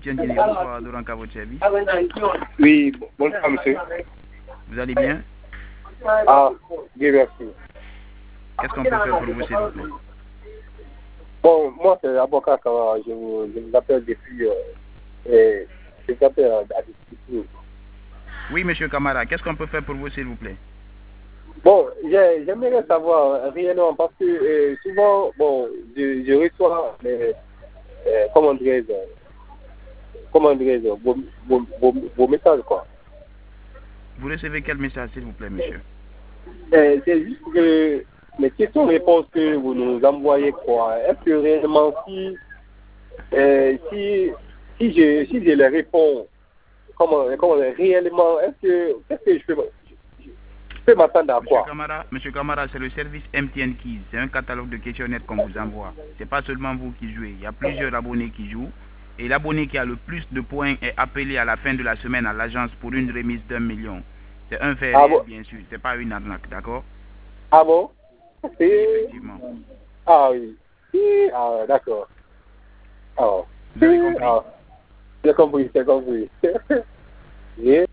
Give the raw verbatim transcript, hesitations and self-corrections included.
T N Guinée, bonsoir, Dorank à votre service. Oui, bonsoir monsieur. Vous allez bien? Ah, Dieu merci. Qu'est-ce qu'on peut faire pour vous, s'il vous plaît? Bon, moi c'est l'avocat Kamara, je vous, je vous appelle depuis... Euh, et, je vous appelle à discuter. Oui, monsieur Camara, qu'est-ce qu'on peut faire pour vous, s'il vous plaît? Bon, j'aimerais savoir réellement, parce que euh, souvent, bon, je, je reçois les... Euh, comment dirais-je Comment dirais-je vos, vos, vos, vos messages, quoi. Vous recevez quel message, s'il vous plaît, monsieur? Euh, c'est juste que les questions-réponses que vous nous envoyez, quoi, est-ce que réellement, si, euh, si, si, je, si je les réponds, comment, comment réellement, est-ce que, qu'est-ce que je peux, je, je peux m'attendre à Monsieur quoi? Camara, monsieur Camara, c'est le service M T N Keys. C'est un catalogue de questionnaires qu'on vous envoie. C'est pas seulement vous qui jouez. Il y a plusieurs abonnés qui jouent. Et l'abonné qui a le plus de points est appelé à la fin de la semaine à l'agence pour une remise d'un million. C'est un fait Ah réel, bon? bien sûr. C'est pas une arnaque, d'accord? Ah bon? Oui, Et... effectivement. Ah oui. Et... Ah, d'accord. Ah. Vous avez compris? Ah. J'ai compris, j'ai compris. Et...